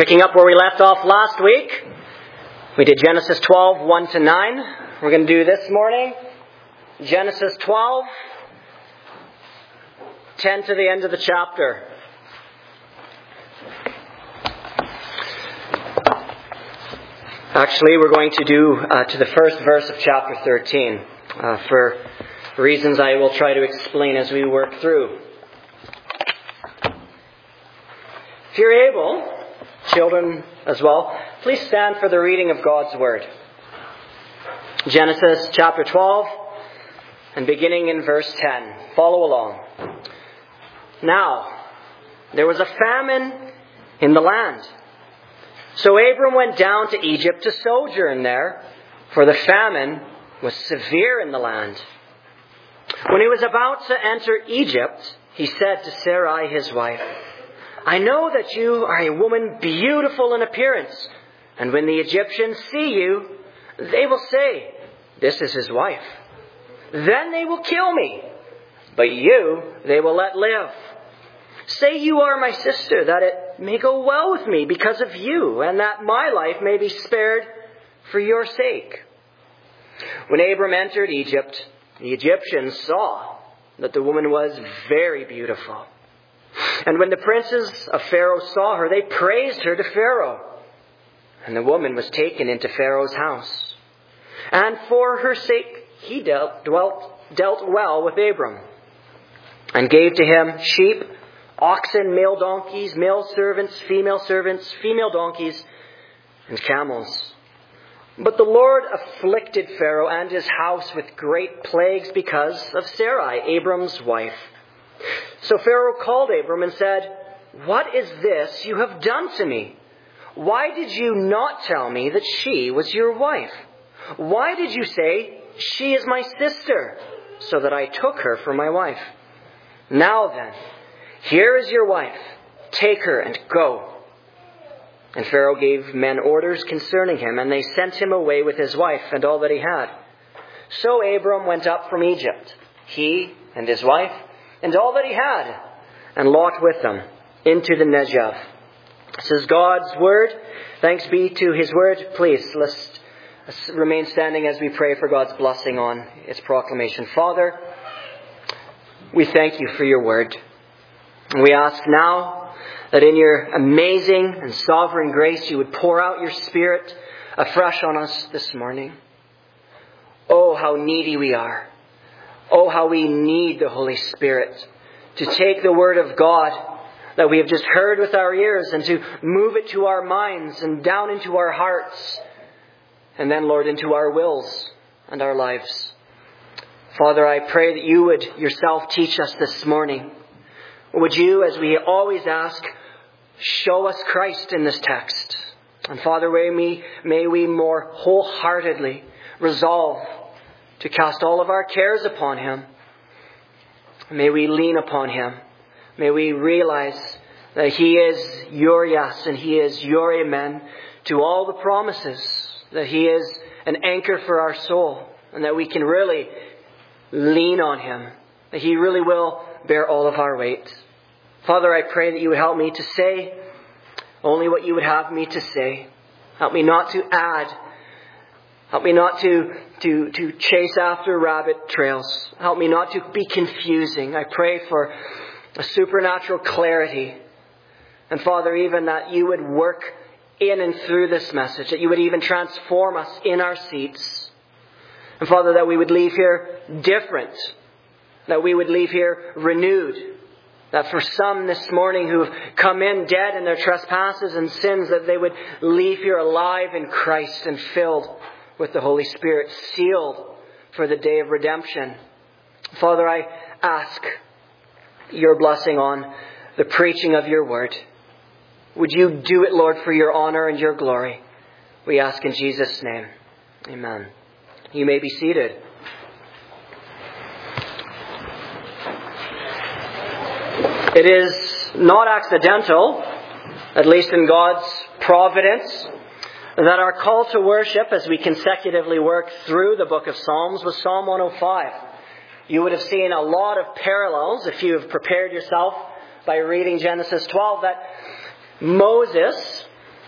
Picking up where we left off last week, we did Genesis 12, 1 to 9. We're going to do this morning, Genesis 12, 10 to the end of the chapter. Actually, we're going to do to the first verse of chapter 13 for reasons I will try to explain as we work through. If you're able, children as well, please stand for the reading of God's Word. Genesis chapter 12 and beginning in verse 10. Follow along. Now, there was a famine in the land. So Abram went down to Egypt to sojourn there, for the famine was severe in the land. When he was about to enter Egypt, he said to Sarai his wife, I know that you are a woman beautiful in appearance, and when the Egyptians see you, they will say, this is his wife. Then they will kill me, but you they will let live. Say you are my sister, that it may go well with me because of you, and that my life may be spared for your sake. When Abram entered Egypt, the Egyptians saw that the woman was very beautiful. And when the princes of Pharaoh saw her, they praised her to Pharaoh. And the woman was taken into Pharaoh's house. And for her sake he dealt well with Abram, and gave to him sheep, oxen, male donkeys, male servants, female donkeys, and camels. But the Lord afflicted Pharaoh and his house with great plagues because of Sarai, Abram's wife. So Pharaoh called Abram and said, What is this you have done to me? Why did you not tell me that she was your wife? Why did you say, She is my sister, so that I took her for my wife? Now then, here is your wife. Take her and go. And Pharaoh gave men orders concerning him, and they sent him away with his wife and all that he had. So Abram went up from Egypt, he and his wife, and all that he had, and Lot with them, into the Negev. This is God's Word. Thanks be to His Word. Please, let's remain standing as we pray for God's blessing on its proclamation. Father, we thank you for your Word. And we ask now that in your amazing and sovereign grace you would pour out your Spirit afresh on us this morning. Oh, how needy we are. Oh, how we need the Holy Spirit to take the Word of God that we have just heard with our ears and to move it to our minds and down into our hearts and then, Lord, into our wills and our lives. Father, I pray that you would yourself teach us this morning. Would you, as we always ask, show us Christ in this text. And Father, may we more wholeheartedly resolve to cast all of our cares upon Him. May we lean upon Him. May we realize that He is your yes and He is your amen to all the promises. That He is an anchor for our soul. And that we can really lean on Him. That He really will bear all of our weight. Father, I pray that you would help me to say only what you would have me to say. Help me not to add. Help me not to chase after rabbit trails. Help me not to be confusing. I pray for a supernatural clarity. And Father, even that you would work in and through this message. That you would even transform us in our seats. And Father, that we would leave here different. That we would leave here renewed. That for some this morning who have come in dead in their trespasses and sins, that they would leave here alive in Christ and filled with the Holy Spirit, sealed for the day of redemption. Father, I ask your blessing on the preaching of your word. Would you do it, Lord, for your honor and your glory? We ask in Jesus' name. Amen. You may be seated. It is not accidental, at least in God's providence, that our call to worship as we consecutively work through the book of Psalms was Psalm 105. You would have seen a lot of parallels if you have prepared yourself by reading Genesis 12, that Moses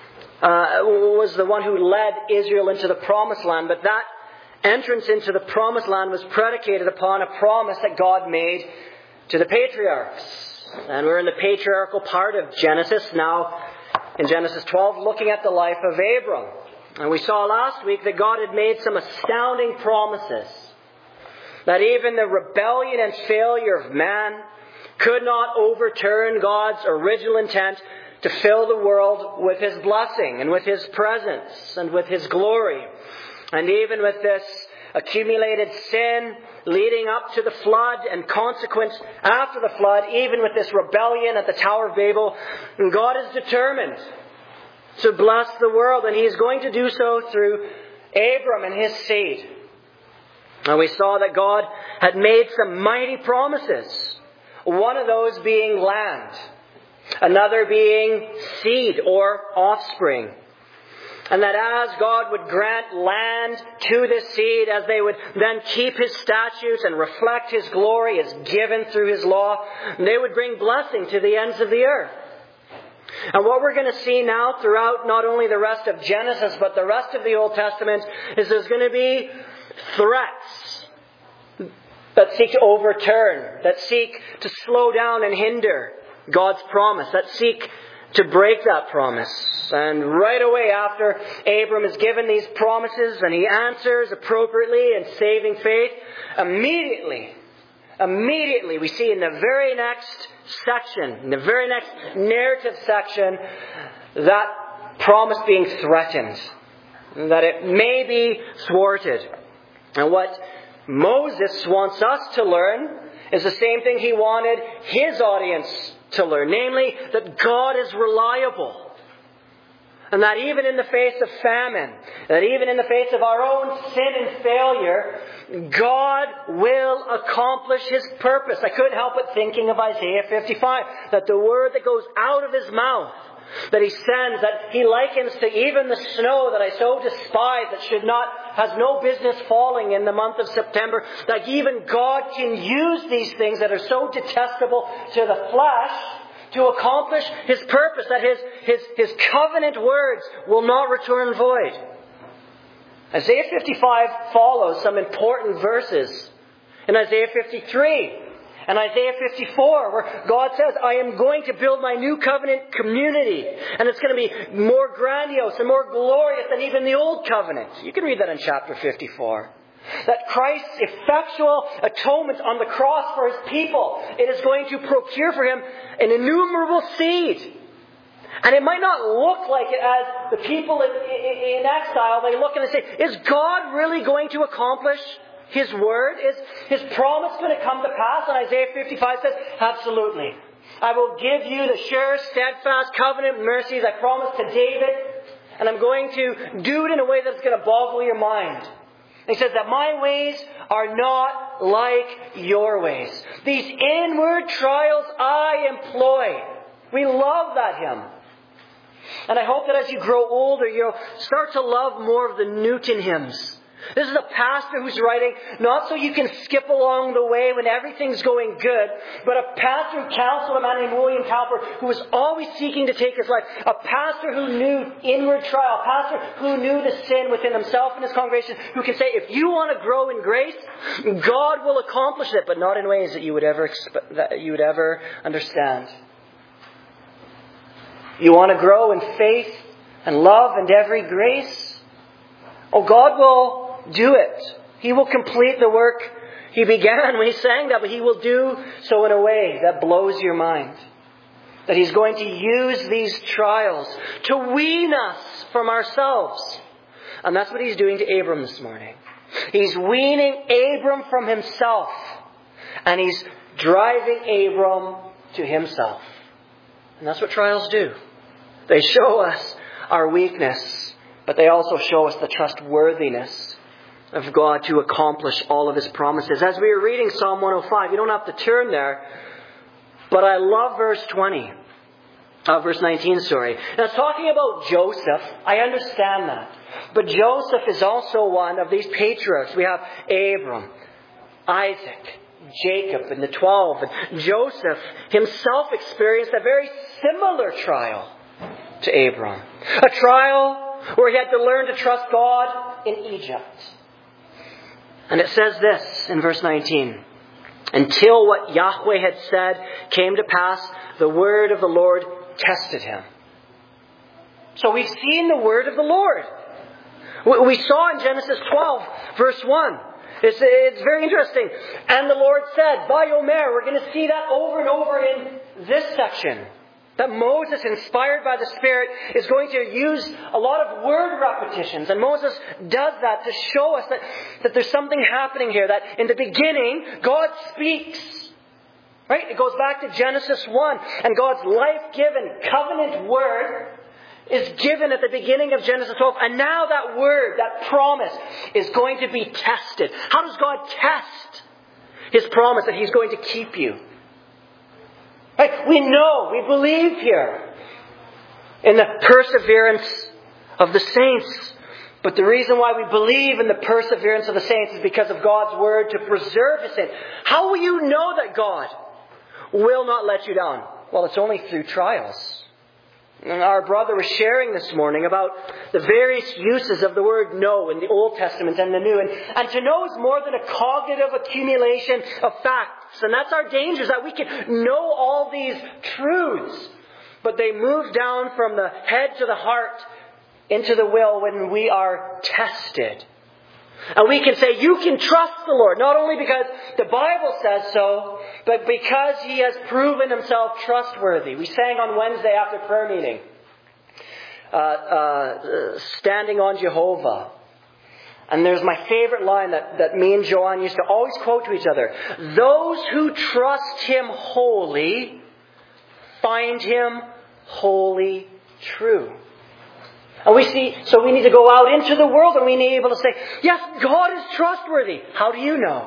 was the one who led Israel into the promised land. But that entrance into the promised land was predicated upon a promise that God made to the patriarchs. And we're in the patriarchal part of Genesis now, in Genesis 12, looking at the life of Abram. And we saw last week that God had made some astounding promises. That even the rebellion and failure of man could not overturn God's original intent to fill the world with His blessing and with His presence and with His glory. And even with this accumulated sin leading up to the flood and consequence after the flood, even with this rebellion at the Tower of Babel, God is determined to bless the world, and He is going to do so through Abram and his seed. And we saw that God had made some mighty promises. One of those being land. Another being seed or offspring. And that as God would grant land to this seed, as they would then keep His statutes and reflect His glory as given through His law, they would bring blessing to the ends of the earth. And what we're going to see now throughout not only the rest of Genesis, but the rest of the Old Testament, is there's going to be threats that seek to overturn, that seek to slow down and hinder God's promise, that seek to break that promise. And right away after Abram is given these promises and he answers appropriately in saving faith, immediately we see in the very next section, in the very next narrative section, that promise being threatened, that it may be thwarted. And what Moses wants us to learn is the same thing he wanted his audience to learn, namely that God is reliable. And that even in the face of famine, that even in the face of our own sin and failure, God will accomplish His purpose. I couldn't help but thinking of Isaiah 55, that the word that goes out of His mouth, that He sends, that He likens to even the snow that I so despise, that has no business falling in the month of September, that even God can use these things that are so detestable to the flesh to accomplish His purpose, that His covenant words will not return void. Isaiah 55 follows some important verses in Isaiah 53 and Isaiah 54, where God says, I am going to build my new covenant community, and it's going to be more grandiose and more glorious than even the old covenant. You can read that in chapter 54. That Christ's effectual atonement on the cross for His people, it is going to procure for Him an innumerable seed. And it might not look like it as the people in exile, they look and they say, is God really going to accomplish His word? Is His promise going to come to pass? And Isaiah 55 says, absolutely. I will give you the sure, steadfast covenant mercies I promised to David, and I'm going to do it in a way that's going to boggle your mind. He says that my ways are not like your ways. These inward trials I employ. We love that hymn. And I hope that as you grow older, you'll start to love more of the Newton hymns. This is a pastor who's writing not so you can skip along the way when everything's going good, but a pastor who counseled a man named William Cowper who was always seeking to take his life. A pastor who knew inward trial. A pastor who knew the sin within himself and his congregation, who can say, if you want to grow in grace, God will accomplish it, but not in ways that you would ever understand. You want to grow in faith and love and every grace? Oh, God will do it. He will complete the work He began when He sang that, but He will do so in a way that blows your mind. That He's going to use these trials to wean us from ourselves. And that's what He's doing to Abram this morning. He's weaning Abram from himself. And He's driving Abram to Himself. And that's what trials do. They show us our weakness, but they also show us the trustworthiness of God to accomplish all of His promises. As we were reading Psalm 105, you don't have to turn there, but I love verse 19. Now it's talking about Joseph. I understand that. But Joseph is also one of these patriarchs. We have Abram, Isaac, Jacob, and the 12. And Joseph himself experienced a very similar trial to Abram. A trial where he had to learn to trust God in Egypt. And it says this in verse 19. Until what Yahweh had said came to pass, the word of the Lord tested him. So we've seen the word of the Lord. We saw in Genesis 12, verse 1. It's very interesting. And the Lord said, Vayomer. We're going to see that over and over in this section. That Moses, inspired by the Spirit, is going to use a lot of word repetitions. And Moses does that to show us that there's something happening here. That in the beginning, God speaks. Right? It goes back to Genesis 1. And God's life-given covenant word is given at the beginning of Genesis 12. And now that word, that promise, is going to be tested. How does God test His promise that He's going to keep you? Right? We know, we believe here in the perseverance of the saints. But the reason why we believe in the perseverance of the saints is because of God's word to preserve His saints. How will you know that God will not let you down? Well, it's only through trials. And our brother was sharing this morning about the various uses of the word know in the Old Testament and the New. And to know is more than a cognitive accumulation of facts. And that's our danger, is that we can know all these truths, but they move down from the head to the heart into the will when we are tested. And we can say, you can trust the Lord, not only because the Bible says so, but because He has proven Himself trustworthy. We sang on Wednesday after prayer meeting, Standing on Jehovah. And there's my favorite line that me and Joanne used to always quote to each other. Those who trust Him wholly find Him wholly true. And we need to go out into the world and we need to be able to say, yes, God is trustworthy. How do you know?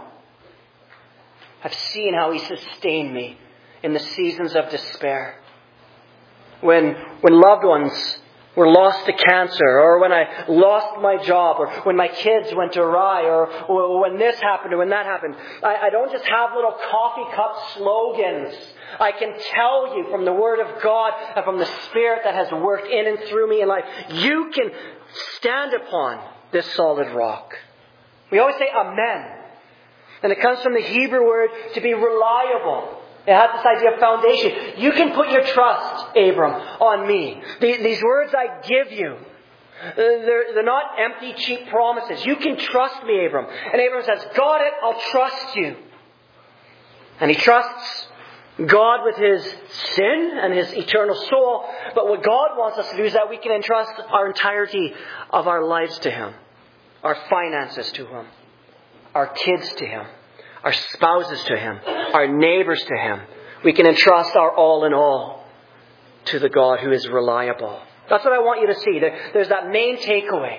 I've seen how He sustained me in the seasons of despair. When loved ones were lost to cancer, or when I lost my job, or when my kids went awry, or when this happened, or when that happened. I don't just have little coffee cup slogans. I can tell you from the Word of God and from the Spirit that has worked in and through me in life, you can stand upon this solid rock. We always say amen. And it comes from the Hebrew word to be reliable. It has this idea of foundation. You can put your trust, Abram, on me. These words I give you, they're not empty, cheap promises. You can trust me, Abram. And Abram says, got it, I'll trust you. And he trusts God with his sin and his eternal soul. But what God wants us to do is that we can entrust our entirety of our lives to Him. Our finances to Him. Our kids to Him. Our spouses to Him. Our neighbors to Him. We can entrust our all in all to the God who is reliable. That's what I want you to see. There's that main takeaway.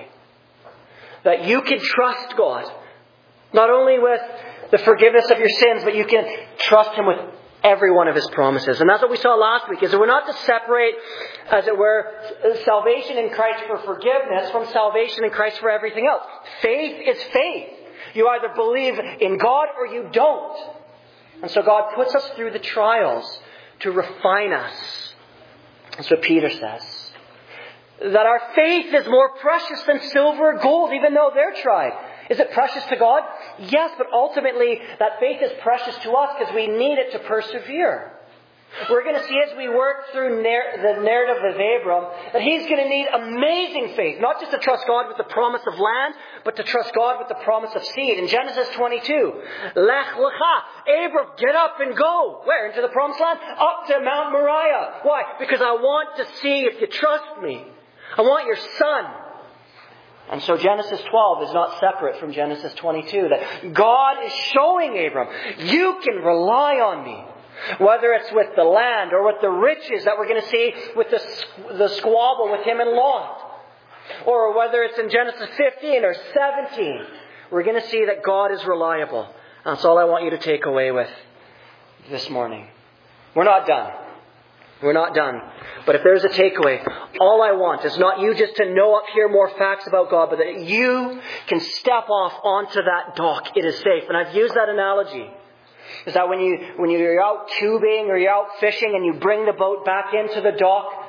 That you can trust God. Not only with the forgiveness of your sins, but you can trust Him with every one of His promises. And that's what we saw last week, is that we're not to separate, as it were, salvation in Christ for forgiveness from salvation in Christ for everything else. Faith is faith. You either believe in God or you don't. And so God puts us through the trials to refine us. That's what Peter says. That our faith is more precious than silver or gold, even though they're tried. Is it precious to God? Yes, but ultimately that faith is precious to us because we need it to persevere. We're going to see as we work through the narrative of Abram that he's going to need amazing faith. Not just to trust God with the promise of land, but to trust God with the promise of seed. In Genesis 22, Lech lecha, Abram, get up and go. Where? Into the promised land? Up to Mount Moriah. Why? Because I want to see if you trust me. I want your son. And so Genesis 12 is not separate from Genesis 22. That God is showing Abram, you can rely on me. Whether it's with the land or with the riches that we're going to see with the squabble with him and Lot. Or whether it's in Genesis 15 or 17. We're going to see that God is reliable. That's all I want you to take away with this morning. We're not done. We're not done. But if there's a takeaway, all I want is not you just to know up here more facts about God, but that you can step off onto that dock. It is safe. And I've used that analogy. Is that when you're out tubing or you're out fishing and you bring the boat back into the dock,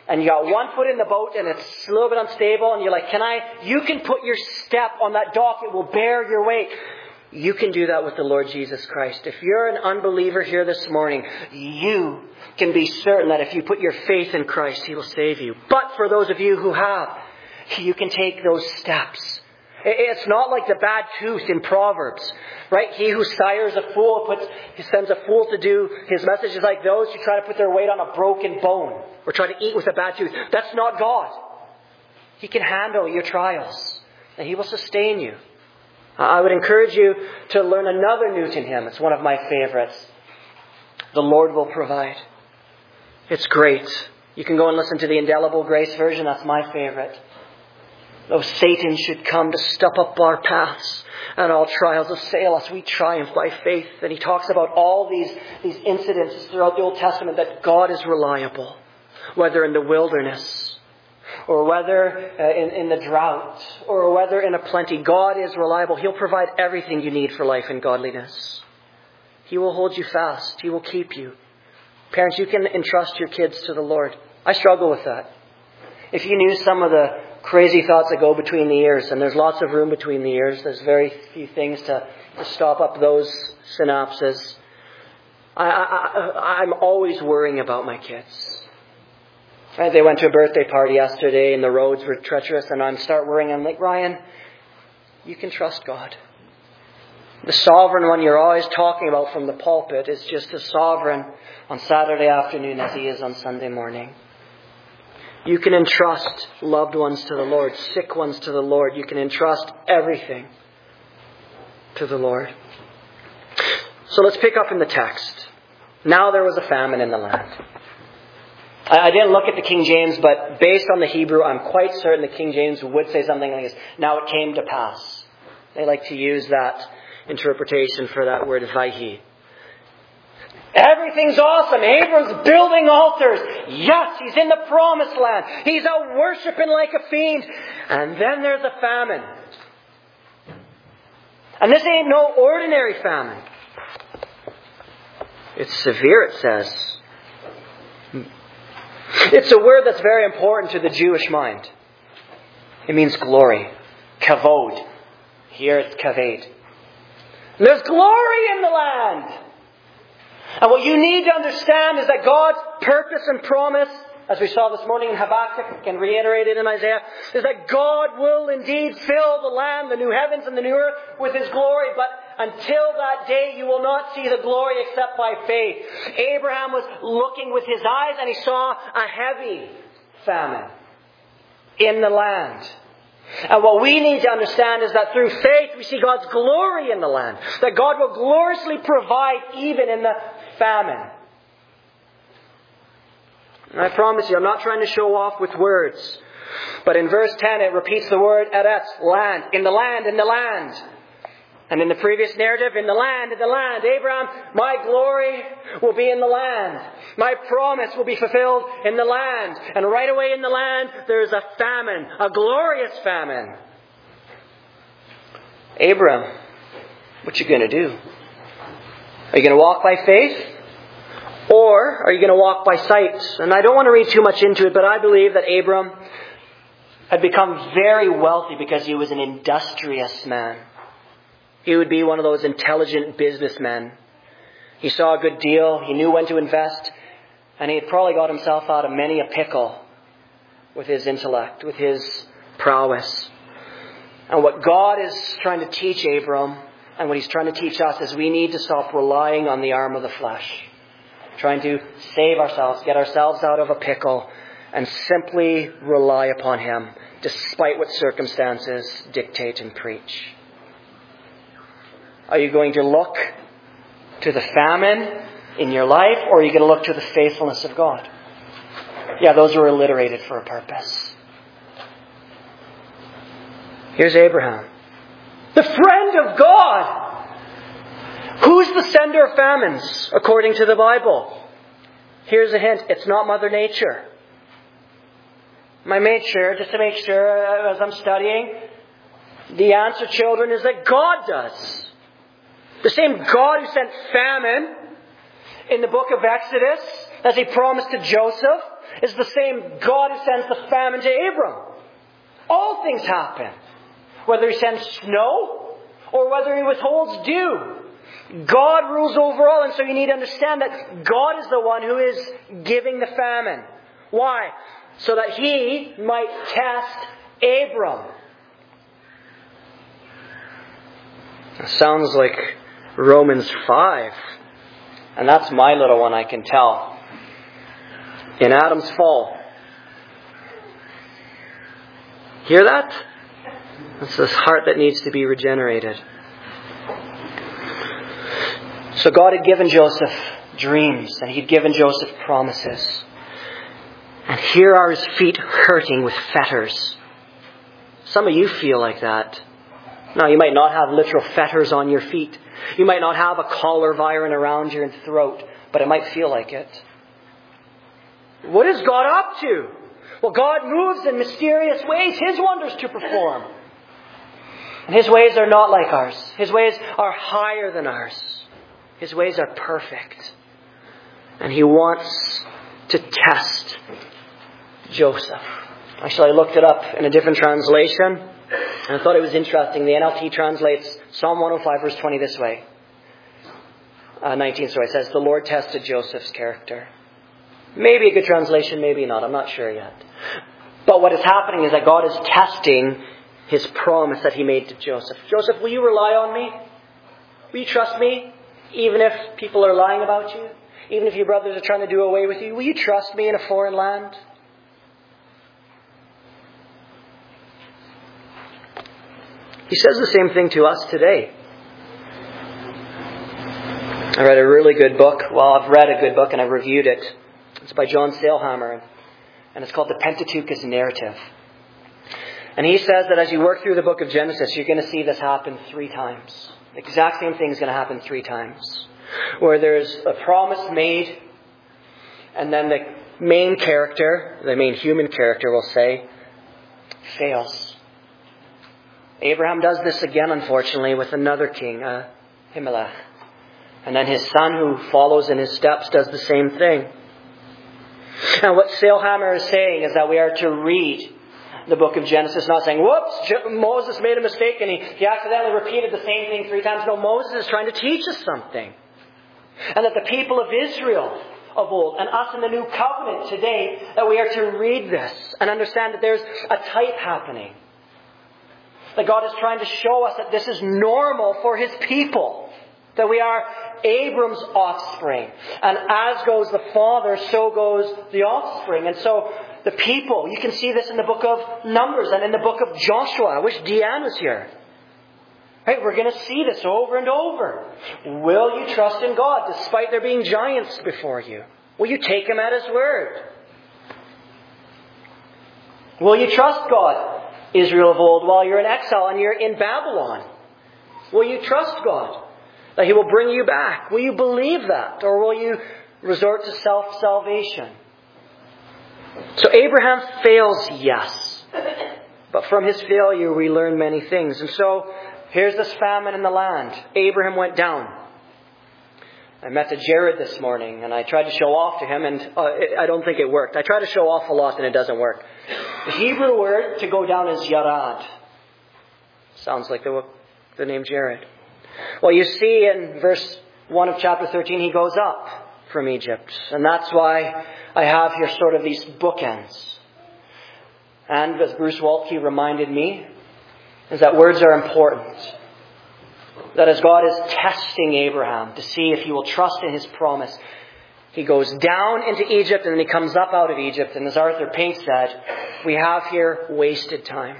and you got one foot in the boat and it's a little bit unstable and you're like, you can put your step on that dock, it will bear your weight. You can do that with the Lord Jesus Christ. If you're an unbeliever here this morning, you can be certain that if you put your faith in Christ, He will save you. But for those of you who have, you can take those steps. It's not like the bad tooth in Proverbs, right? He who sires a fool he sends a fool to do his messages like those who try to put their weight on a broken bone or try to eat with a bad tooth. That's not God. He can handle your trials and He will sustain you. I would encourage you to learn another Newton hymn. It's one of my favorites. The Lord will provide. It's great. You can go and listen to the Indelible Grace version. That's my favorite. Though Satan should come to stop up our paths and all trials assail us, we triumph by faith. And he talks about all these incidences throughout the Old Testament that God is reliable, whether in the wilderness or whether in the drought or whether in a plenty. God is reliable. He'll provide everything you need for life and godliness. He will hold you fast. He will keep you. Parents, you can entrust your kids to the Lord. I struggle with that. If you knew some of the crazy thoughts that go between the ears, and there's lots of room between the ears, there's very few things to stop up those synapses. I'm always worrying about my kids. Right? They went to a birthday party yesterday and the roads were treacherous, and I start worrying. I'm like, Ryan, you can trust God. The sovereign one you're always talking about from the pulpit is just as sovereign on Saturday afternoon as He is on Sunday morning. You can entrust loved ones to the Lord, sick ones to the Lord. You can entrust everything to the Lord. So let's pick up in the text. Now there was a famine in the land. I didn't look at the King James, but based on the Hebrew, I'm quite certain the King James would say something like this. Now it came to pass. They like to use that interpretation for that word Vayhi. Everything's awesome. Abram's building altars. Yes, he's in the promised land. He's out worshiping like a fiend. And then there's a famine. And this ain't no ordinary famine. It's severe, it says. It's a word that's very important to the Jewish mind. It means glory. Kavod. Here it's kaved. And there's glory in the land. And what you need to understand is that God's purpose and promise, as we saw this morning in Habakkuk and reiterated in Isaiah, is that God will indeed fill the land, the new heavens and the new earth, with His glory. But until that day, you will not see the glory except by faith. Abraham was looking with his eyes and he saw a heavy famine in the land. And what we need to understand is that through faith we see God's glory in the land. That God will gloriously provide even in the famine. And I promise you, I'm not trying to show off with words. But in verse 10 it repeats the word eretz, land, in the land, in the land. And in the previous narrative, in the land, Abraham, my glory will be in the land. My promise will be fulfilled in the land. And right away in the land, there's a famine, a glorious famine. Abraham, what you going to do? Are you going to walk by faith? Or are you going to walk by sight? And I don't want to read too much into it, but I believe that Abraham had become very wealthy because he was an industrious man. He would be one of those intelligent businessmen. He saw a good deal. He knew when to invest. And he had probably got himself out of many a pickle with his intellect, with his prowess. And what God is trying to teach Abram, and what He's trying to teach us, is we need to stop relying on the arm of the flesh. Trying to save ourselves, get ourselves out of a pickle, and simply rely upon Him, despite what circumstances dictate and preach. Are you going to look to the famine in your life, or are you going to look to the faithfulness of God? Yeah, those were alliterated for a purpose. Here's Abraham, the friend of God. Who's the sender of famines, according to the Bible? Here's a hint. It's not Mother Nature. I made sure, just to make sure, as I'm studying, the answer, children, is that God does. The same God who sent famine in the book of Exodus, as He promised to Joseph, is the same God who sends the famine to Abram. All things happen. Whether He sends snow or whether He withholds dew. God rules over all, and so you need to understand that God is the one who is giving the famine. Why? So that He might test Abram. It sounds like Romans 5. And that's my little one, I can tell. In Adam's fall. Hear that? It's this heart that needs to be regenerated. So God had given Joseph dreams, and He'd given Joseph promises. And here are his feet hurting with fetters. Some of you feel like that. Now, you might not have literal fetters on your feet. You might not have a collar viron around your throat, but it might feel like it. What is God up to? Well, God moves in mysterious ways, His wonders to perform. And His ways are not like ours. His ways are higher than ours. His ways are perfect. And He wants to test Joseph. Actually, I looked it up in a different translation, and I thought it was interesting. The NLT translates Psalm 105 verse 20 this way. 19, it says, the Lord tested Joseph's character. Maybe a good translation, maybe not. I'm not sure yet. But what is happening is that God is testing His promise that He made to Joseph. Joseph, will you rely on me? Will you trust me? Even if people are lying about you? Even if your brothers are trying to do away with you? Will you trust me in a foreign land? He says the same thing to us today. I read a really good book. Well, I've read a good book and I've reviewed it. It's by John Sailhamer, and it's called The Pentateuch as Narrative. And he says that as you work through the book of Genesis, you're going to see this happen 3 times. The exact same thing is going to happen 3 times. Where there's a promise made, and then the main character, the main human character, we'll say, fails. Abraham does this again, unfortunately, with another king, Ahimelech. And then his son, who follows in his steps, does the same thing. And what Sailhamer is saying is that we are to read the book of Genesis, not saying, whoops, Moses made a mistake and he accidentally repeated the same thing 3 times. No, Moses is trying to teach us something. And that the people of Israel of old, and us in the new covenant today, that we are to read this and understand that there's a type happening. That God is trying to show us that this is normal for His people. That we are Abram's offspring. And as goes the father, so goes the offspring. And so the people, you can see this in the book of Numbers and in the book of Joshua. I wish Deanne was here. Right, we're going to see this over and over. Will you trust in God despite there being giants before you? Will you take Him at His word? Will you trust God, Israel of old, while you're in exile and you're in Babylon? Will you trust God that He will bring you back? Will you believe that? Or will you resort to self-salvation? So Abraham fails, yes. But from his failure we learn many things. And so here's this famine in the land. Abraham went down. I met to Jared this morning and I tried to show off to him, and I don't think it worked. I try to show off a lot and it doesn't work. The Hebrew word to go down is yarad. Sounds like the name Jared. Well, you see in verse 1 of chapter 13, he goes up from Egypt. And that's why I have here sort of these bookends. And as Bruce Waltke reminded me, is that words are important. That as God is testing Abraham to see if he will trust in His promise, he goes down into Egypt and then he comes up out of Egypt. And as Arthur Pink said, we have here wasted time.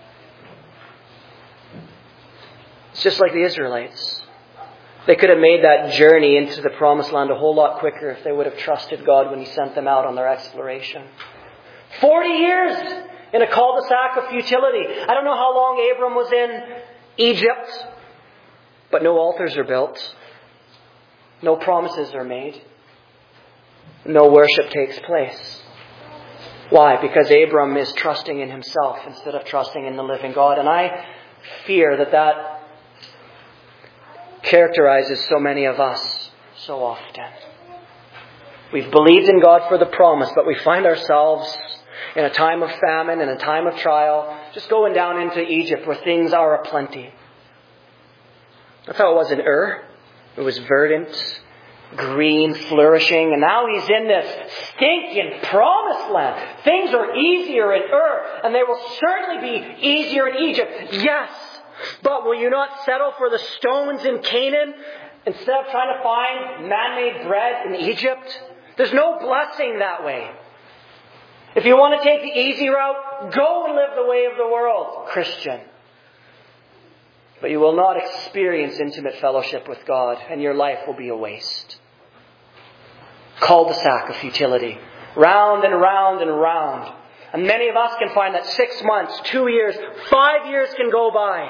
It's just like the Israelites. They could have made that journey into the promised land a whole lot quicker if they would have trusted God when He sent them out on their exploration. 40 years in a cul-de-sac of futility. I don't know how long Abram was in Egypt, but no altars are built. No promises are made. No worship takes place. Why? Because Abram is trusting in himself instead of trusting in the living God. And I fear that characterizes so many of us so often. We've believed in God for the promise, but we find ourselves in a time of famine, in a time of trial, just going down into Egypt where things are aplenty. That's how it was in Ur. It was verdant, green, flourishing, and now he's in this stinking promised land. Things are easier in Ur, and they will certainly be easier in Egypt. Yes, but will you not settle for the stones in Canaan instead of trying to find man-made bread in Egypt? There's no blessing that way. If you want to take the easy route, go and live the way of the world, Christian. But you will not experience intimate fellowship with God, and your life will be a waste. Cul-de-sac of futility. Round and round and round. And many of us can find that 6 months, 2 years, 5 years can go by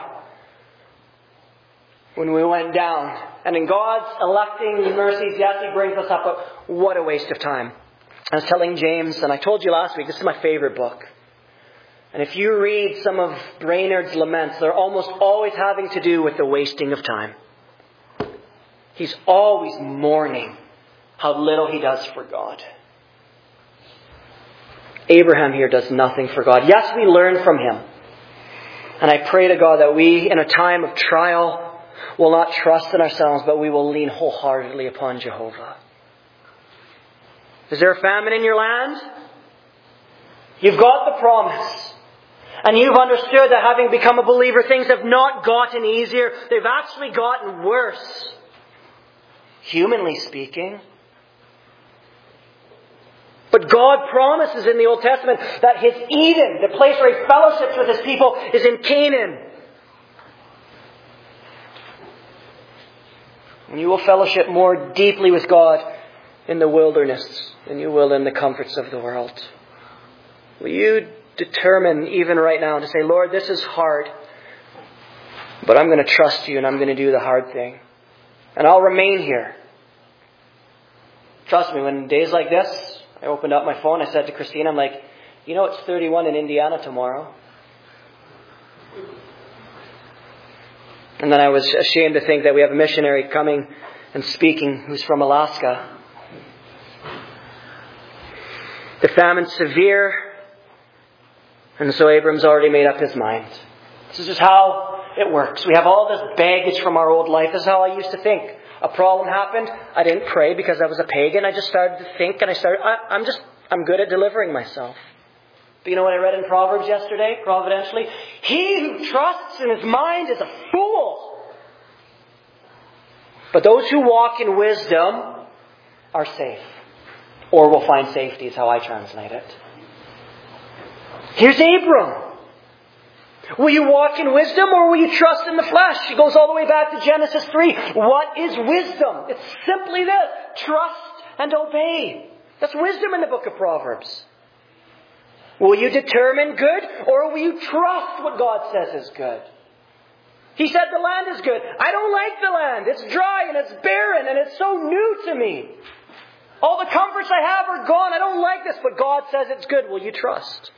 when we went down. And in God's electing mercies, yes, He brings us up, but what a waste of time. I was telling James, and I told you last week, this is my favorite book. And if you read some of Brainerd's laments, they're almost always having to do with the wasting of time. He's always mourning how little he does for God. Abraham here does nothing for God. Yes, we learn from him. And I pray to God that we, in a time of trial, will not trust in ourselves, but we will lean wholeheartedly upon Jehovah. Is there a famine in your land? You've got the promise. And you've understood that having become a believer, things have not gotten easier. They've actually gotten worse. Humanly speaking. But God promises in the Old Testament that His Eden, the place where He fellowships with His people, is in Canaan. And you will fellowship more deeply with God in the wilderness than you will in the comforts of the world. Will you determine even right now to say, Lord, this is hard, but I'm going to trust You and I'm going to do the hard thing. And I'll remain here. Trust me, when days like this, I opened up my phone, I said to Christine, I'm like, you know it's 31 in Indiana tomorrow. And then I was ashamed to think that we have a missionary coming and speaking who's from Alaska. The famine's severe, and so Abram's already made up his mind. This is just how it works. We have all this baggage from our old life. This is how I used to think. A problem happened. I didn't pray because I was a pagan. I just started to think, and I'm good at delivering myself. But you know what I read in Proverbs yesterday, providentially? He who trusts in his mind is a fool. But those who walk in wisdom are safe. Or will find safety is how I translate it. Here's Abram. Will you walk in wisdom or will you trust in the flesh? He goes all the way back to Genesis 3. What is wisdom? It's simply this. Trust and obey. That's wisdom in the book of Proverbs. Will you determine good or will you trust what God says is good? He said the land is good. I don't like the land. It's dry and it's barren and it's so new to me. All the comforts I have are gone. I don't like this, but God says it's good. Will you trust?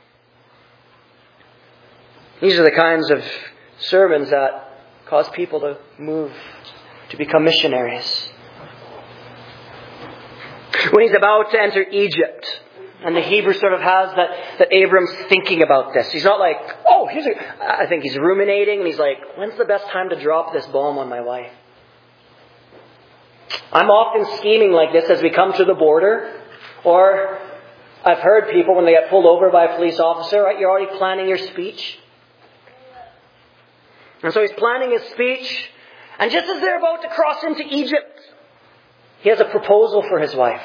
These are the kinds of sermons that cause people to move, to become missionaries. When he's about to enter Egypt, and the Hebrew sort of has that Abram's thinking about this. He's not like, I think he's ruminating, and he's like, when's the best time to drop this bomb on my wife? I'm often scheming like this as we come to the border, or I've heard people when they get pulled over by a police officer, right? You're already planning your speech. And so he's planning his speech, and just as they're about to cross into Egypt, he has a proposal for his wife.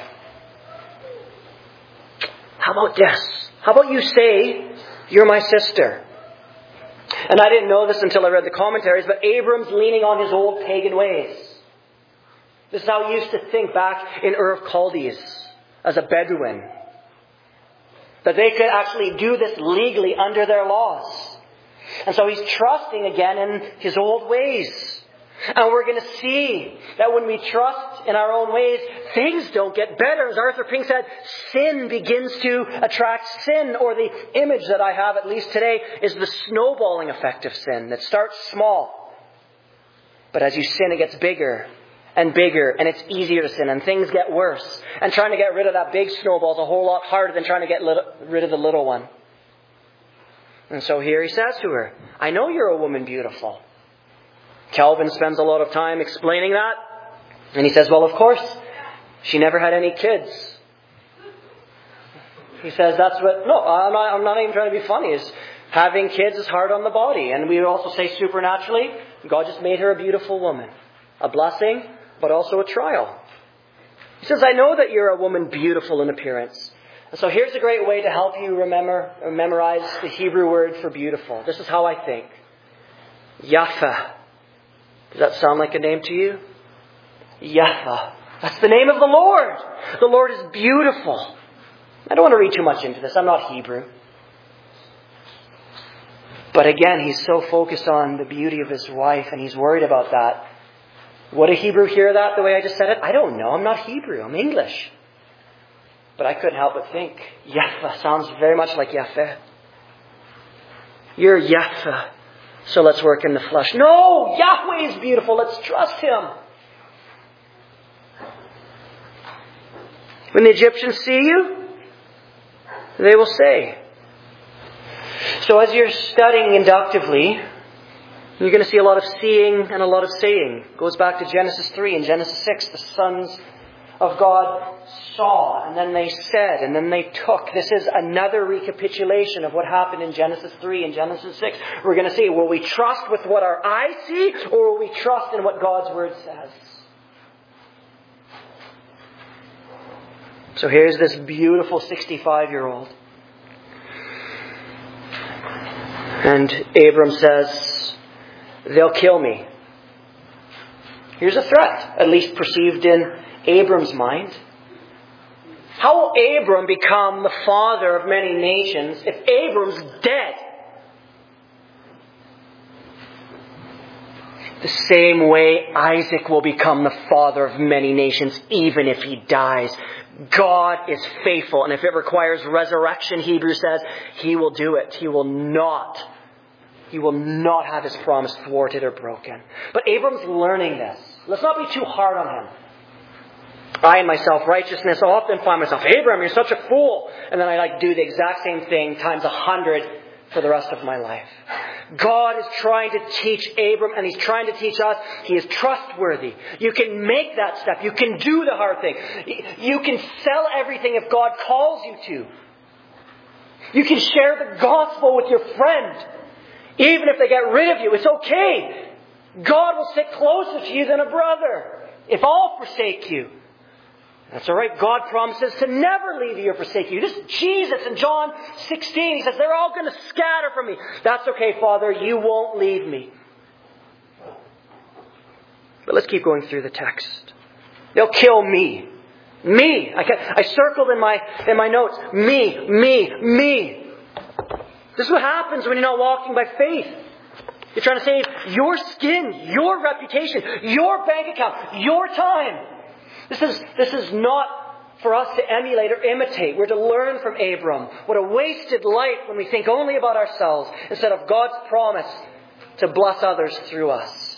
How about this? How about you say, you're my sister? And I didn't know this until I read the commentaries, but Abram's leaning on his old pagan ways. This is how he used to think back in Ur of Chaldees as a Bedouin. That they could actually do this legally under their laws. And so he's trusting again in his old ways. And we're going to see that when we trust in our own ways, things don't get better. As Arthur Pink said, sin begins to attract sin. Or the image that I have, at least today, is the snowballing effect of sin. That starts small. But as you sin, it gets bigger and bigger, and it's easier to sin, and things get worse. And trying to get rid of that big snowball is a whole lot harder than trying to get rid of the little one. And so here he says to her, I know you're a woman beautiful. Calvin spends a lot of time explaining that. And he says, well, of course, she never had any kids. He says I'm not even trying to be funny. Having kids is hard on the body. And we also say supernaturally, God just made her a beautiful woman. A blessing, but also a trial. He says, I know that you're a woman beautiful in appearance. And so here's a great way to help you memorize the Hebrew word for beautiful. This is how I think. Yafa. Does that sound like a name to you? Yafa. That's the name of the Lord. The Lord is beautiful. I don't want to read too much into this. I'm not Hebrew. But again, he's so focused on the beauty of his wife, and he's worried about that. Would a Hebrew hear that the way I just said it? I don't know. I'm not Hebrew. I'm English. But I couldn't help but think, Yafa sounds very much like Yahweh. You're Yafa. So let's work in the flesh. No! Yahweh is beautiful. Let's trust Him. When the Egyptians see you, they will say. So as you're studying inductively, you're going to see a lot of seeing and a lot of saying. It goes back to Genesis 3 and Genesis 6. The sons of God saw, and then they said, and then they took. This is another recapitulation of what happened in Genesis 3 and Genesis 6. We're going to see, will we trust with what our eyes see, or will we trust in what God's Word says? So here's this beautiful 65-year-old. And Abram says, they'll kill me. Here's a threat, at least perceived in Abram's mind. How will Abram become the father of many nations if Abram's dead? The same way Isaac will become the father of many nations even if he dies. God is faithful, and if it requires resurrection, Hebrews says, He will do it. He will not have His promise thwarted or broken. But Abram's learning this. Let's not be too hard on him. I in my self-righteousness often find myself, Abram, you're such a fool. And then I do the exact same thing times 100 for the rest of my life. God is trying to teach Abram, and He's trying to teach us. He is trustworthy. You can make that step. You can do the hard thing. You can sell everything if God calls you to. You can share the gospel with your friend. Even if they get rid of you, it's okay. God will stick closer to you than a brother if all forsake you. That's all right. God promises to never leave you or forsake you. Just Jesus in John 16, He says, they're all going to scatter from me. That's okay, Father. You won't leave me. But let's keep going through the text. They'll kill me. Me. I circled in my notes. Me. This is what happens when you're not walking by faith. You're trying to save your skin, your reputation, your bank account, your time. This is not for us to emulate or imitate. We're to learn from Abram. What a wasted life when we think only about ourselves instead of God's promise to bless others through us.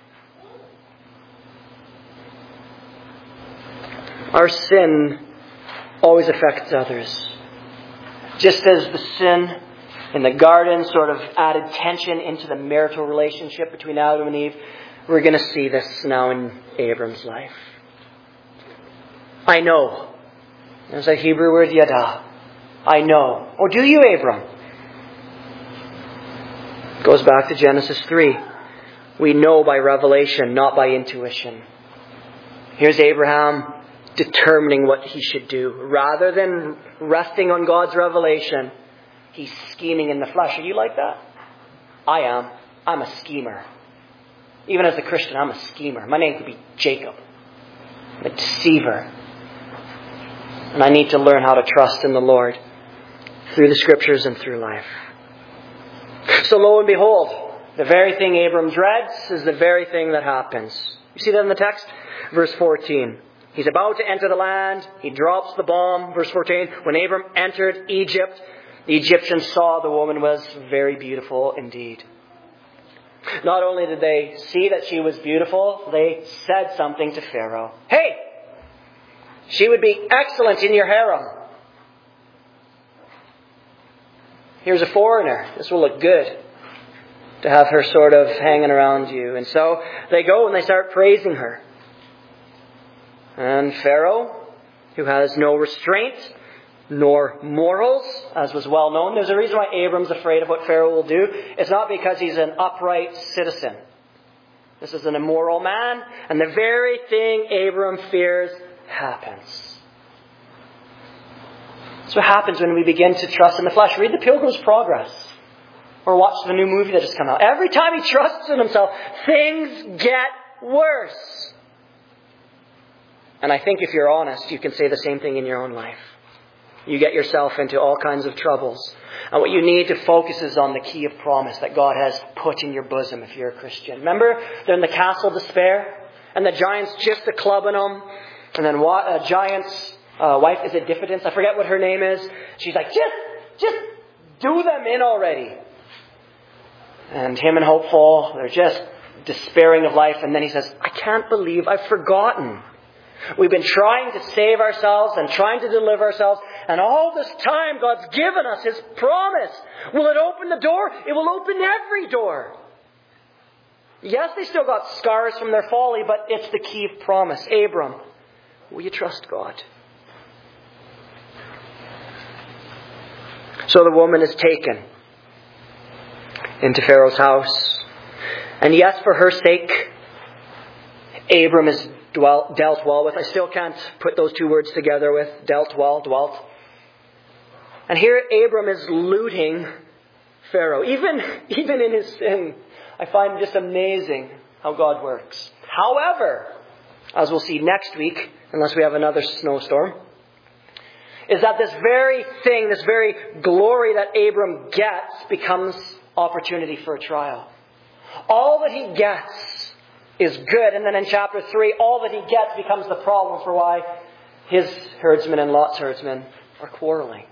Our sin always affects others. Just as the sin in the garden sort of added tension into the marital relationship between Adam and Eve, we're going to see this now in Abram's life. I know. There's a Hebrew word, yada. I know. Or do you, Abram? It goes back to Genesis 3. We know by revelation, not by intuition. Here's Abraham determining what he should do. Rather than resting on God's revelation, he's scheming in the flesh. Are you like that? I am. I'm a schemer. Even as a Christian, I'm a schemer. My name could be Jacob. I'm a deceiver. And I need to learn how to trust in the Lord through the Scriptures and through life. So lo and behold, the very thing Abram dreads is the very thing that happens. You see that in the text? Verse 14. He's about to enter the land. He drops the bomb. Verse 14. When Abram entered Egypt, the Egyptians saw the woman was very beautiful indeed. Not only did they see that she was beautiful, they said something to Pharaoh. Hey, she would be excellent in your harem. Here's a foreigner. This will look good to have her sort of hanging around you. And so they go and they start praising her. And Pharaoh, who has no restraint nor morals, as was well known. There's a reason why Abram's afraid of what Pharaoh will do. It's not because he's an upright citizen. This is an immoral man, and the very thing Abram fears happens. That's what happens when we begin to trust in the flesh. Read The Pilgrim's Progress, or watch the new movie that just come out. Every time he trusts in himself, things get worse. And I think if you're honest, you can say the same thing in your own life. You get yourself into all kinds of troubles. And what you need to focus is on the key of promise that God has put in your bosom if you're a Christian. Remember, they're in the castle of despair, and the giant's just a clubbing them. And then a giant's wife, is it Diffidence? I forget what her name is. She's like, just do them in already. And him and Hopeful, they're just despairing of life. And then he says, I can't believe I've forgotten. We've been trying to save ourselves and trying to deliver ourselves. And all this time, God's given us His promise. Will it open the door? It will open every door. Yes, they still got scars from their folly, but it's the key of promise. Abram, will you trust God? So the woman is taken into Pharaoh's house. And yes, for her sake, Abram is dealt well with. I still can't put those two words together with dealt well, dwelt. And here Abram is looting Pharaoh. Even in his sin, I find it just amazing how God works. However, as we'll see next week, unless we have another snowstorm, is that this very thing, this very glory that Abram gets becomes opportunity for a trial. All that he gets is good. And then in chapter 3, all that he gets becomes the problem for why his herdsmen and Lot's herdsmen are quarreling.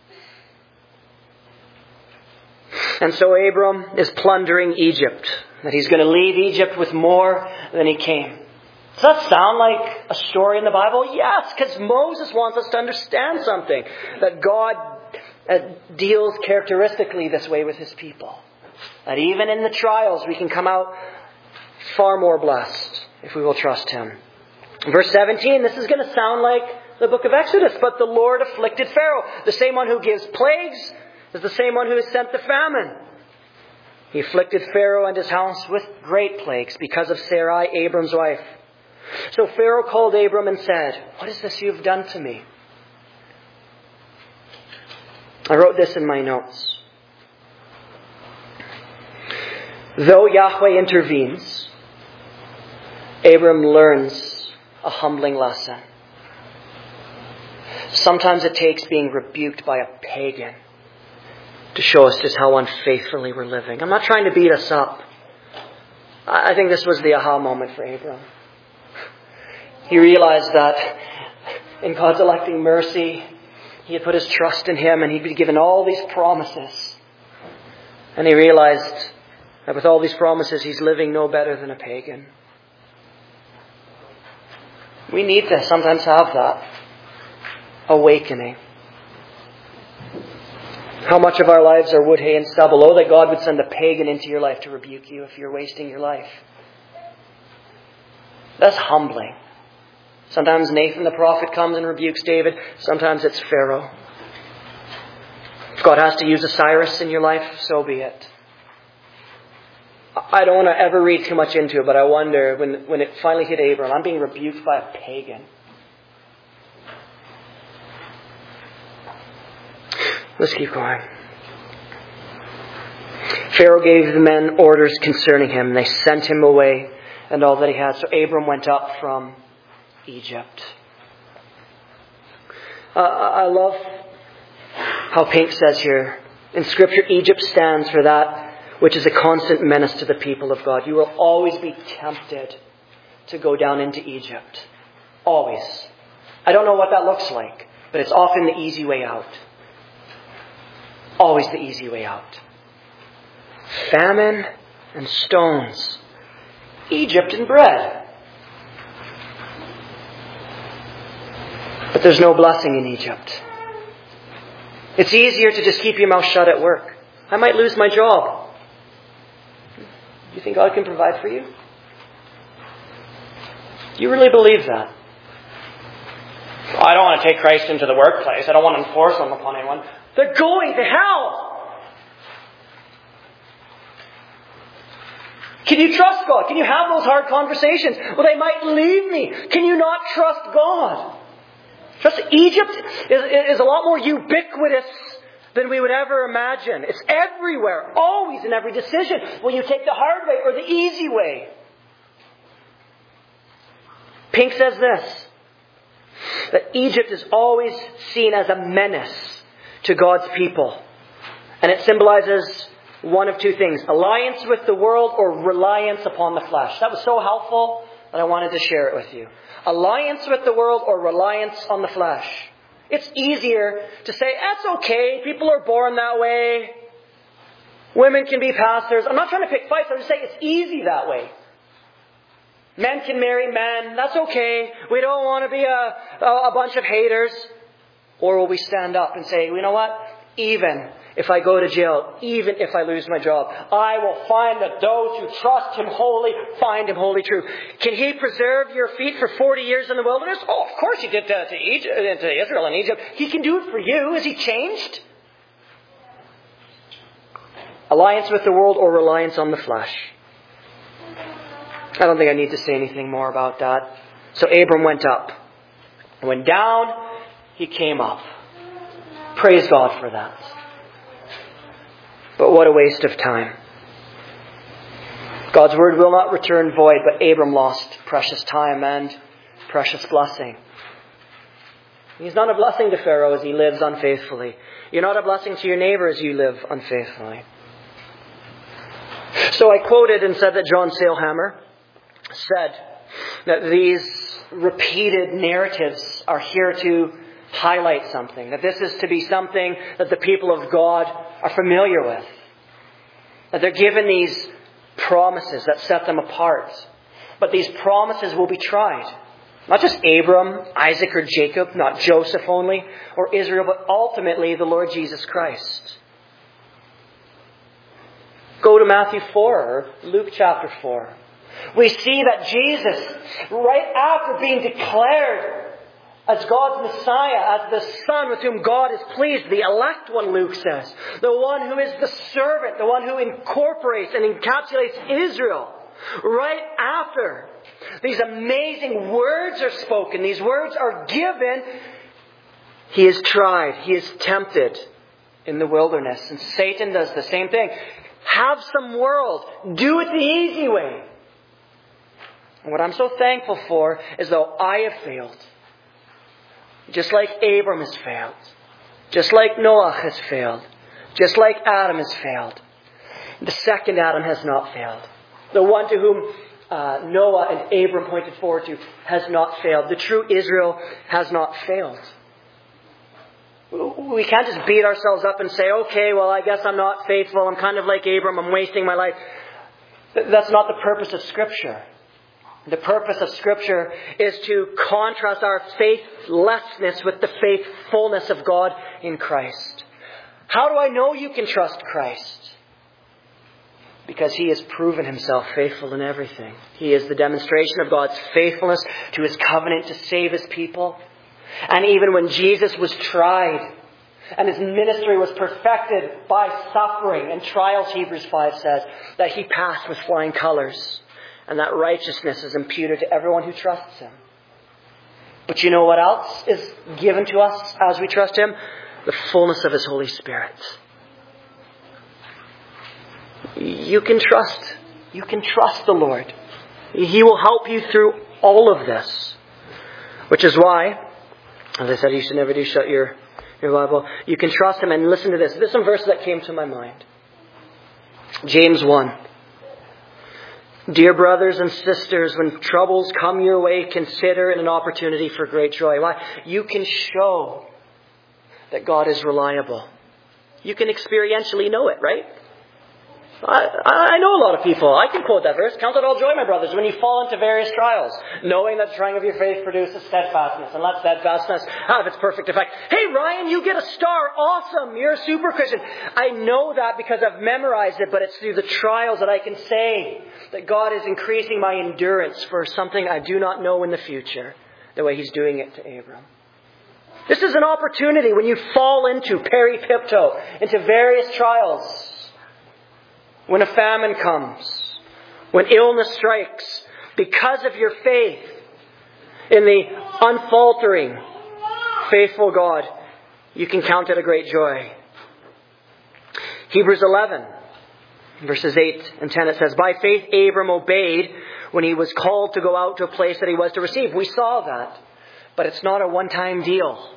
And so Abram is plundering Egypt. That he's going to leave Egypt with more than he came. Does that sound like a story in the Bible? Yes, because Moses wants us to understand something. That God deals characteristically this way with His people. That even in the trials we can come out far more blessed if we will trust Him. Verse 17, this is going to sound like the book of Exodus. But the Lord afflicted Pharaoh. The same one who gives plagues is the same one who has sent the famine. He afflicted Pharaoh and his house with great plagues because of Sarai, Abram's wife. So Pharaoh called Abram and said, what is this you have done to me? I wrote this in my notes. Though Yahweh intervenes, Abram learns a humbling lesson. Sometimes it takes being rebuked by a pagan to show us just how unfaithfully we're living. I'm not trying to beat us up. I think this was the aha moment for Abram. He realized that in God's electing mercy, he had put his trust in Him and he'd been given all these promises. And he realized that with all these promises, he's living no better than a pagan. We need to sometimes have that awakening. How much of our lives are wood, hay, and stubble? Oh, that God would send a pagan into your life to rebuke you if you're wasting your life. That's humbling. Sometimes Nathan the prophet comes and rebukes David. Sometimes it's Pharaoh. If God has to use a Cyrus in your life, so be it. I don't want to ever read too much into it, but I wonder when it finally hit Abram, I'm being rebuked by a pagan. Let's keep going. Pharaoh gave the men orders concerning him. They sent him away and all that he had. So Abram went up from Egypt. I love how Pink says here, in Scripture, Egypt stands for that which is a constant menace to the people of God. You will always be tempted to go down into Egypt. Always. I don't know what that looks like, but it's often the easy way out. Always the easy way out. Famine and stones. Egypt and bread. But there's no blessing in Egypt. It's easier to just keep your mouth shut at work. I might lose my job. Do you think God can provide for you? Do you really believe that? I don't want to take Christ into the workplace. I don't want to enforce them upon anyone. They're going to hell. Can you trust God? Can you have those hard conversations? Well, they might leave me. Can you not trust God? Trust Egypt is a lot more ubiquitous than we would ever imagine. It's everywhere, always in every decision. Will you take the hard way or the easy way? Pink says this, that Egypt is always seen as a menace to God's people. And it symbolizes one of two things: alliance with the world or reliance upon the flesh. That was so helpful that I wanted to share it with you. Alliance with the world or reliance on the flesh. It's easier to say, that's okay, people are born that way. Women can be pastors. I'm not trying to pick fights, I'm just saying it's easy that way. Men can marry men, that's okay. We don't want to be a bunch of haters. Or will we stand up and say, you know what? Even if I go to jail, even if I lose my job, I will find that those who trust Him wholly find Him wholly true. Can He preserve your feet for 40 years in the wilderness? Oh, of course He did that to Israel and Egypt. He can do it for you. Is He changed? Alliance with the world or reliance on the flesh? I don't think I need to say anything more about that. So Abram went up. Went down, he came up. Praise God for that. But what a waste of time. God's word will not return void, but Abram lost precious time and precious blessing. He's not a blessing to Pharaoh as he lives unfaithfully. You're not a blessing to your neighbor as you live unfaithfully. So I quoted and said that John Sailhammer said that these repeated narratives are here to highlight something. That this is to be something that the people of God are familiar with. That they're given these promises that set them apart. But these promises will be tried. Not just Abram, Isaac, or Jacob, not Joseph only, or Israel, but ultimately the Lord Jesus Christ. Go to Matthew 4 or Luke chapter 4. We see that Jesus, right after being declared as God's Messiah, as the Son with whom God is pleased, the elect one, Luke says, the one who is the servant, the one who incorporates and encapsulates Israel, right after these amazing words are spoken, these words are given, He is tried, He is tempted in the wilderness. And Satan does the same thing. Have some world. Do it the easy way. And what I'm so thankful for is though I have failed, just like Abram has failed, just like Noah has failed, just like Adam has failed, the second Adam has not failed. The one to whom Noah and Abram pointed forward to has not failed. The true Israel has not failed. We can't just beat ourselves up and say, okay, well, I guess I'm not faithful. I'm kind of like Abram. I'm wasting my life. That's not the purpose of Scripture. The purpose of Scripture is to contrast our faithlessness with the faithfulness of God in Christ. How do I know you can trust Christ? Because He has proven Himself faithful in everything. He is the demonstration of God's faithfulness to His covenant to save His people. And even when Jesus was tried and His ministry was perfected by suffering and trials, Hebrews 5 says, that He passed with flying colors. And that righteousness is imputed to everyone who trusts Him. But you know what else is given to us as we trust Him? The fullness of His Holy Spirit. You can trust. You can trust the Lord. He will help you through all of this. Which is why, as I said, you should never do shut your Bible. You can trust Him. And listen to this. There's some verses that came to my mind. James 1. Dear brothers and sisters, when troubles come your way, consider it an opportunity for great joy. Why? You can show that God is reliable. You can experientially know it, right? I know a lot of people. I can quote that verse. Count it all joy, my brothers, when you fall into various trials, knowing that the trying of your faith produces steadfastness, and let steadfastness have its perfect effect. Hey, Ryan, you get a star. Awesome. You're a super Christian. I know that because I've memorized it, but it's through the trials that I can say that God is increasing my endurance for something I do not know in the future, the way He's doing it to Abram. This is an opportunity when you fall into peripipto, into various trials. When a famine comes, when illness strikes, because of your faith in the unfaltering, faithful God, you can count it a great joy. Hebrews 11, verses 8 and 10, it says, by faith Abram obeyed when he was called to go out to a place that he was to receive. We saw that, but it's not a one-time deal.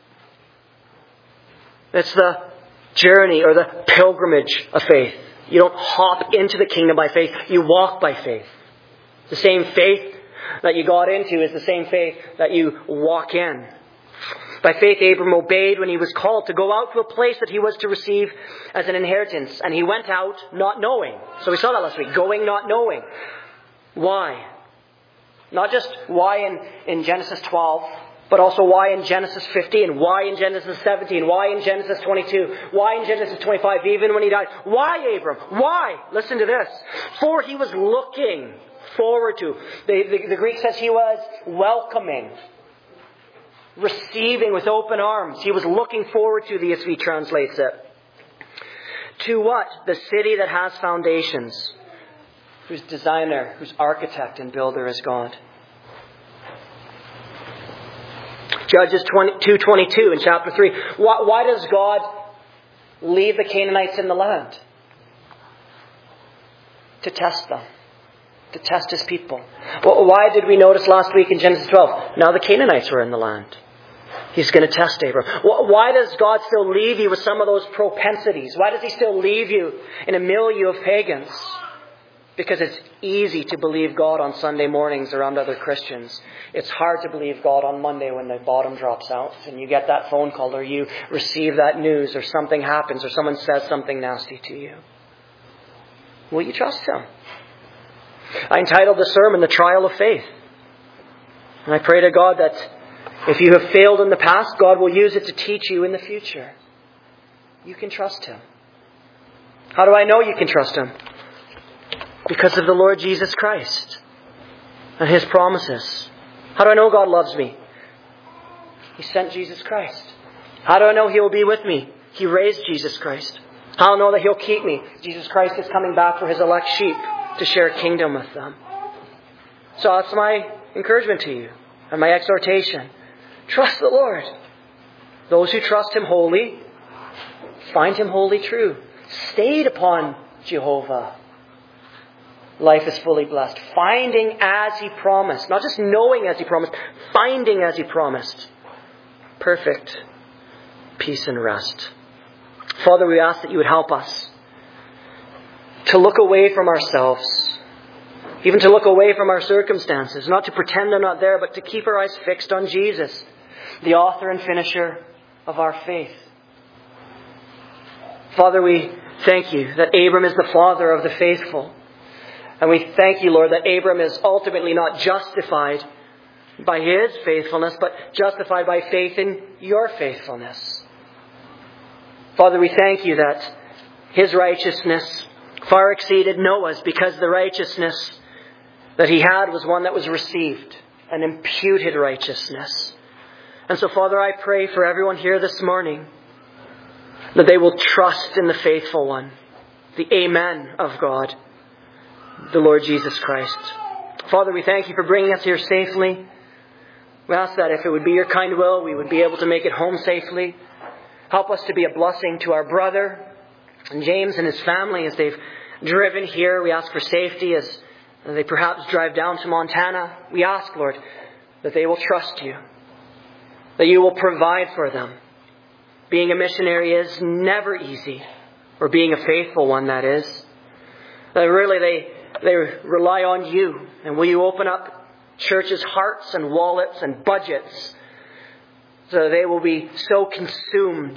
It's the journey or the pilgrimage of faith. You don't hop into the kingdom by faith. You walk by faith. The same faith that you got into is the same faith that you walk in. By faith, Abram obeyed when he was called to go out to a place that he was to receive as an inheritance. And he went out not knowing. So we saw that last week. Going not knowing. Why? Not just why in Genesis 12, but also why in Genesis 15, why in Genesis 17, why in Genesis 22, why in Genesis 25, even when he died. Why, Abram? Why? Listen to this. For he was looking forward to. The Greek says he was welcoming, receiving with open arms. He was looking forward to, the ESV translates it. To what? The city that has foundations, whose designer, whose architect and builder is God. Judges 2:22 in chapter 3. Why does God leave the Canaanites in the land? To test them. To test His people. Well, why did we notice last week in Genesis 12? Now the Canaanites were in the land. He's going to test Abram. Why does God still leave you with some of those propensities? Why does He still leave you in a milieu of pagans? Because it's easy to believe God on Sunday mornings around other Christians. It's hard to believe God on Monday when the bottom drops out and you get that phone call or you receive that news or something happens or someone says something nasty to you. Will you trust Him? I entitled the sermon, The Trial of Faith. And I pray to God that if you have failed in the past, God will use it to teach you in the future. You can trust Him. How do I know you can trust Him? Because of the Lord Jesus Christ and His promises. How do I know God loves me? He sent Jesus Christ. How do I know He will be with me? He raised Jesus Christ. How do I know that He'll keep me? Jesus Christ is coming back for His elect sheep to share a kingdom with them. So that's my encouragement to you and my exhortation. Trust the Lord. Those who trust Him wholly find Him wholly true. Stayed upon Jehovah. Life is fully blessed. Finding as He promised. Not just knowing as He promised. Finding as He promised. Perfect peace and rest. Father, we ask that You would help us to look away from ourselves. Even to look away from our circumstances. Not to pretend they're not there, but to keep our eyes fixed on Jesus, the author and finisher of our faith. Father, we thank You that Abram is the father of the faithful. And we thank You, Lord, that Abram is ultimately not justified by his faithfulness, but justified by faith in Your faithfulness. Father, we thank You that his righteousness far exceeded Noah's, because the righteousness that he had was one that was received, an imputed righteousness. And so, Father, I pray for everyone here this morning that they will trust in the faithful one, the Amen of God, the Lord Jesus Christ. Father, we thank You for bringing us here safely. We ask that if it would be Your kind will, we would be able to make it home safely. Help us to be a blessing to our brother and James and his family as they've driven here. We ask for safety as they perhaps drive down to Montana. We ask, Lord, that they will trust You, that You will provide for them. Being a missionary is never easy, or being a faithful one, that is. That really they rely on You. And will You open up churches' hearts and wallets and budgets so they will be so consumed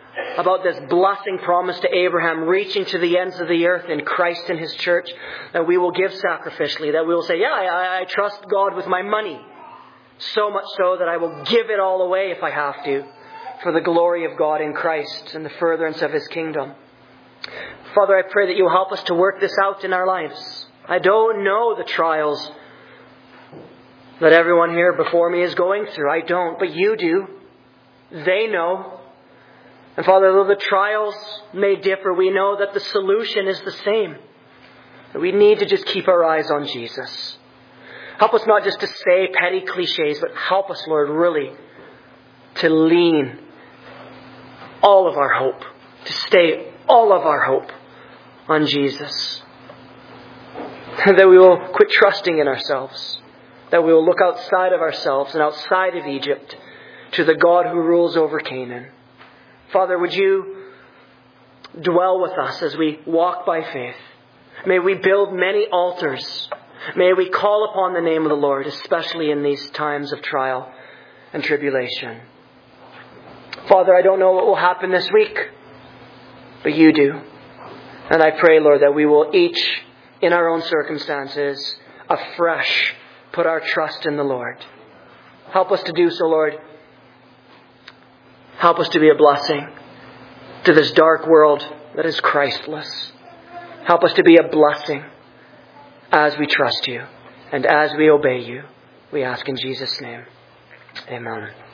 about this blessing promised to Abraham reaching to the ends of the earth in Christ and His church, that we will give sacrificially, that we will say, yeah, I trust God with my money, so much so that I will give it all away if I have to, for the glory of God in Christ and the furtherance of His kingdom. Father, I pray that you will help us to work this out in our lives. I don't know the trials that everyone here before me is going through. I don't, but you do. They know. And Father, though the trials may differ, we know that the solution is the same. We need to just keep our eyes on Jesus. Help us not just to say petty cliches, but help us, Lord, really to lean all of our hope, to stay all of our hope on Jesus. That we will quit trusting in ourselves. That we will look outside of ourselves and outside of Egypt to the God who rules over Canaan. Father, would you dwell with us as we walk by faith? May we build many altars. May we call upon the name of the Lord, especially in these times of trial and tribulation. Father, I don't know what will happen this week, but you do. And I pray, Lord, that we will each, in our own circumstances, afresh put our trust in the Lord. Help us to do so, Lord. Help us to be a blessing to this dark world that is Christless. Help us to be a blessing as we trust you and as we obey you. We ask in Jesus' name. Amen.